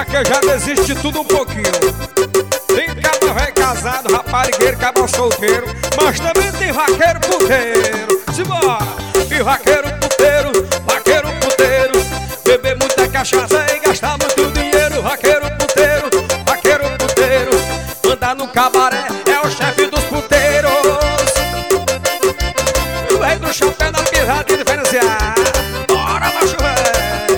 vaquejada existe tudo um pouquinho. Tem caba velho casado, raparigueiro, caba solteiro, mas também tem vaqueiro puteiro. Simbora! E vaqueiro puteiro, beber muita cachaça e gastar muito dinheiro. Vaqueiro puteiro, andar no cabaré é o chefe dos puteiros. O rei do chapéu na pirrada e diferenciar. Bora, macho velho!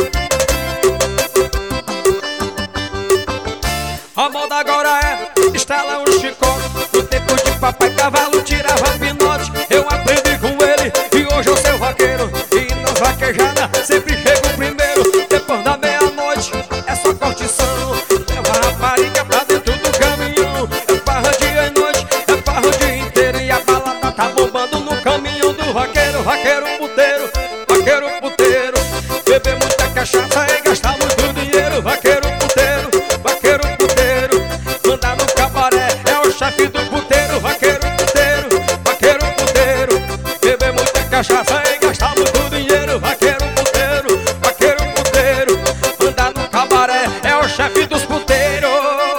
A moda agora é instalar um chicote. No tempo de papai cavalo tirava pinote. Eu aprendi com ele e hoje eu sou vaqueiro. E nas vaquejadas sempre chego primeiro. Depois da meia-noite é só curtição. Leva a rapariga pra dentro do caminhão. É farra dia e noite, é farra o dia inteiro. E a balada tá bombando no caminhão do vaqueiro. Vaqueiro puteiro, beber muita cachaça e gastar muito dinheiro. Vaqueiro puteiro, andar no cabaré é o chefe do puteiro. Vaqueiro puteiro, beber muita cachaça e gastar muito dinheiro. Vaqueiro puteiro, andar no cabaré é o chefe dos puteiros.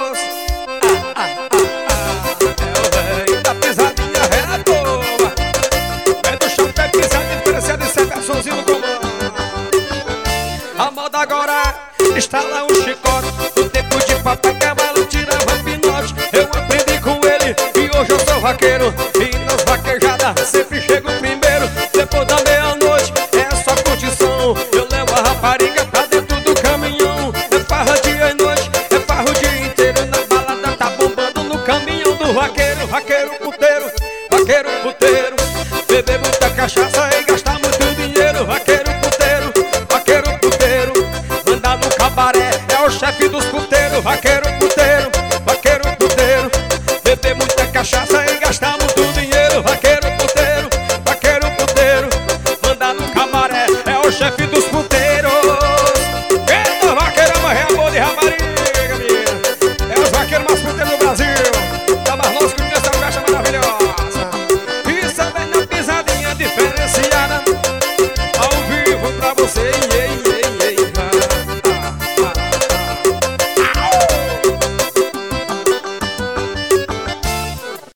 É o velho da pisadinha, é a boa. É do chão que é pisada diferenciada e sempre sozinho no comando. A moda agora instala um chicote. No tempo de papai cavalo tirava pinote. Eu aprendi com ele e hoje eu sou vaqueiro. E nas vaquejadas sempre chego primeiro. Depois da meia-noite é só curtição. Eu levo a rapariga pra dentro do caminhão. É farra dia e noite, é farra o dia inteiro. Na balada tá bombando no caminhão do vaqueiro. Vaqueiro puteiro, beber muita cachaça e gastar muito dinheiro. Vaqueiro puteiro, andar no cabaré é o chefe dos